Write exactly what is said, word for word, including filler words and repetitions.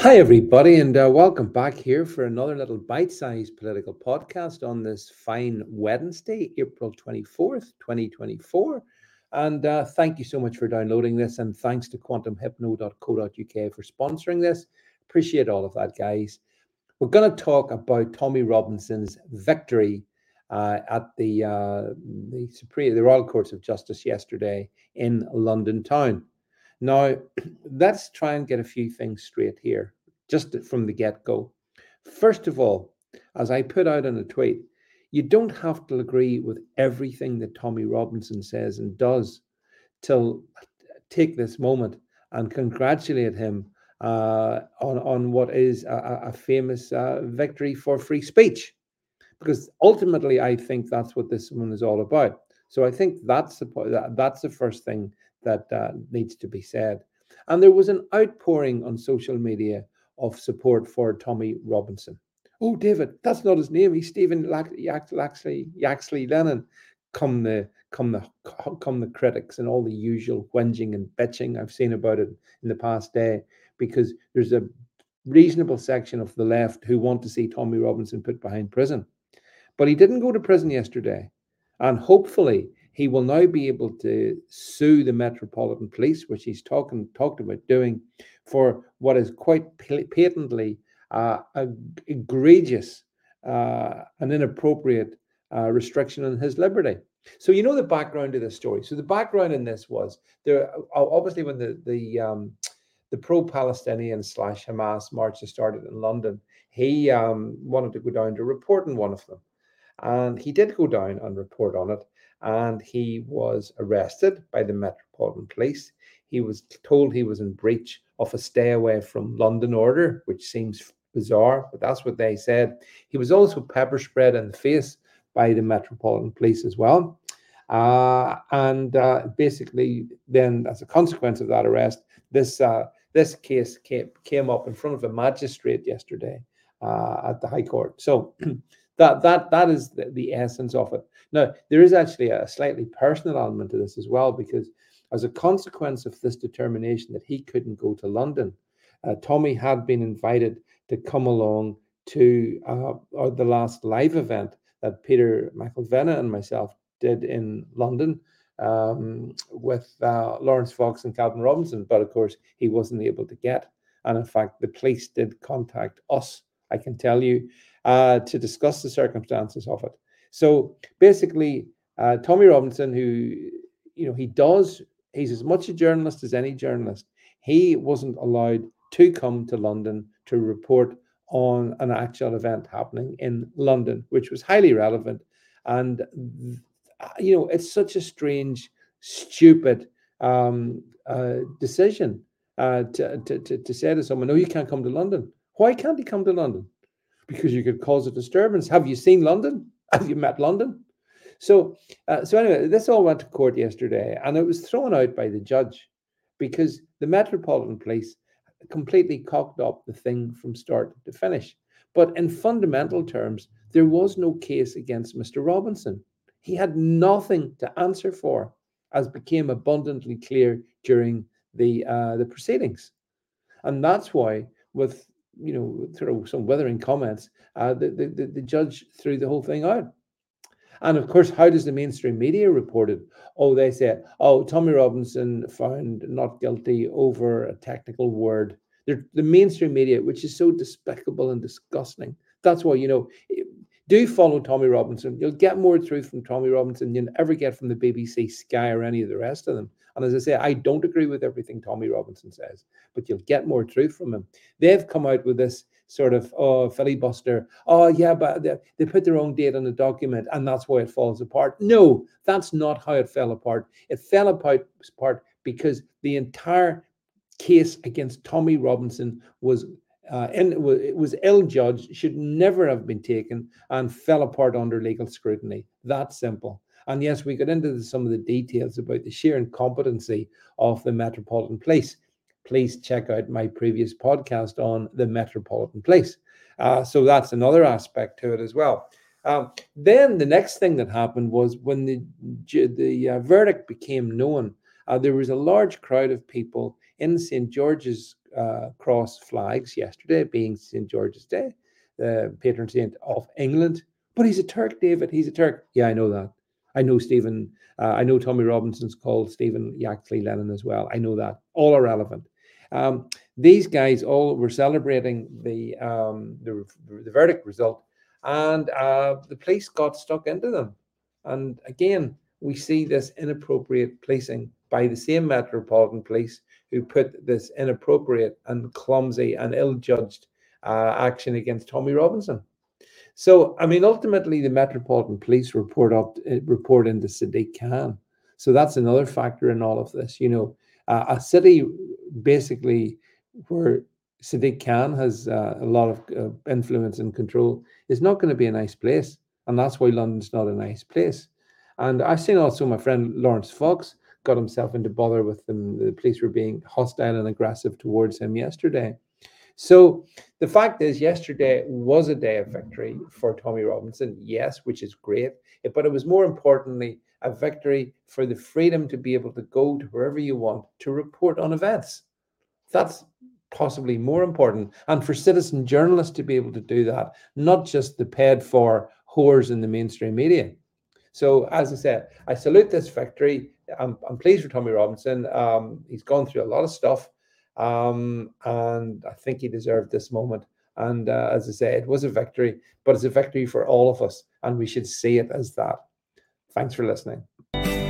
Hi, everybody, and uh, welcome back here for another little bite sized political podcast on this fine Wednesday, April twenty-fourth, twenty twenty-four. And uh, thank you so much for downloading this, and thanks to quantum hypno dot co dot U K for sponsoring this. Appreciate all of that, guys. We're going to talk about Tommy Robinson's victory uh, at the uh, the Supreme, the Royal Courts of Justice yesterday in London town. Now, let's try and get a few things straight here, just from the get-go. First of all, as I put out in a tweet, you don't have to agree with everything that Tommy Robinson says and does to take this moment and congratulate him uh, on, on what is a, a famous uh, victory for free speech. Because ultimately, I think that's what this one is all about. So I think that's the, that's the first thing that uh, needs to be said. And there was an outpouring on social media of support for Tommy Robinson. Oh, David, that's not his name. He's Stephen Yaxley, Yaxley Lennon. Come the come the come the critics and all the usual whinging and bitching I've seen about it in the past day, because there's a reasonable section of the left who want to see Tommy Robinson put behind prison. But he didn't go to prison yesterday. And hopefully he will now be able to sue the Metropolitan Police, which he's talking talked about doing, for what is quite patently uh, egregious uh, and inappropriate uh, restriction on his liberty. So you know the background to this story. So the background in this was there obviously when the the um, the pro-Palestinian slash Hamas marches started in London, he um, wanted to go down to report on one of them. And he did go down and report on it. And he was arrested by the Metropolitan Police. He was told he was in breach of a stay away from London order, which seems bizarre, but that's what they said. He was also pepper sprayed in the face by the Metropolitan Police as well. Uh, and uh, basically, then as a consequence of that arrest, this uh, this case came, came up in front of a magistrate yesterday uh, at the High Court. So that that that is the, the essence of it. Now, there is actually a slightly personal element to this as well, because as a consequence of this determination that he couldn't go to London, uh, Tommy had been invited to come along to uh, the last live event that Peter McElvenna and myself did in London um, with uh, Lawrence Fox and Calvin Robinson. But of course, he wasn't able to get. And in fact, the police did contact us, I can tell you, uh, to discuss the circumstances of it. So basically, uh, Tommy Robinson, who, you know, he does, he's as much a journalist as any journalist. He wasn't allowed to come to London to report on an actual event happening in London, which was highly relevant. And, you know, it's such a strange, stupid um, uh, decision uh, to, to, to, to say to someone, no, you can't come to London. Why can't he come to London? Because you could cause a disturbance. Have you seen London? Have you met London? So, uh, so anyway, this all went to court yesterday, and it was thrown out by the judge because the Metropolitan Police completely cocked up the thing from start to finish. But in fundamental terms, there was no case against Mister Robinson. He had nothing to answer for, as became abundantly clear during the uh, the proceedings, and that's why, with you know, through some withering comments, uh, the, the the judge threw the whole thing out. And of course, how does the mainstream media report it? Oh, they say, oh, Tommy Robinson found not guilty over a technical word. They're, the mainstream media, which is so despicable and disgusting. That's why, you know, do follow Tommy Robinson. You'll get more truth from Tommy Robinson than you'll ever get from the B B C, Sky, or any of the rest of them. And as I say, I don't agree with everything Tommy Robinson says, but you'll get more truth from him. They've come out with this sort of oh filibuster. Oh yeah, but they, they put their own date on the document, and that's why it falls apart. No, that's not how it fell apart. It fell apart because the entire case against Tommy Robinson was uh, in, it was ill-judged, should never have been taken, and fell apart under legal scrutiny. That simple. And yes, we got into the, some of the details about the sheer incompetency of the Metropolitan Police. Please check out my previous podcast on the Metropolitan Police. Uh, so that's another aspect to it as well. Um, then the next thing that happened was when the the uh, verdict became known, uh, there was a large crowd of people in Saint George's uh, cross flags yesterday, being Saint George's Day, the patron saint of England. But he's a Turk, David. He's a Turk. Yeah, I know that. I know Stephen. Uh, I know Tommy Robinson's called Stephen Yaxley Lennon as well. I know that. All are relevant. Um, these guys all were celebrating the um, the, the verdict result, and uh, the police got stuck into them. And again, we see this inappropriate policing by the same Metropolitan Police who put this inappropriate and clumsy and ill-judged uh, action against Tommy Robinson. So, I mean, ultimately, the Metropolitan Police report up uh, report into Sadiq Khan. So that's another factor in all of this. You know, uh, a city basically where Sadiq Khan has uh, a lot of uh, influence and control is not going to be a nice place, and that's why London's not a nice place. And I've seen also my friend Lawrence Fox got himself into bother with them. The police were being hostile and aggressive towards him yesterday. So the fact is, yesterday was a day of victory for Tommy Robinson, yes, which is great. But it was more importantly a victory for the freedom to be able to go to wherever you want to report on events. That's possibly more important. And for citizen journalists to be able to do that, not just the paid for whores in the mainstream media. So, as I said, I salute this victory. I'm, I'm pleased for Tommy Robinson. Um, he's gone through a lot of stuff, um, and I think he deserved this moment. And uh, as I say, it was a victory, but it's a victory for all of us, and we should see it as that. Thanks for listening.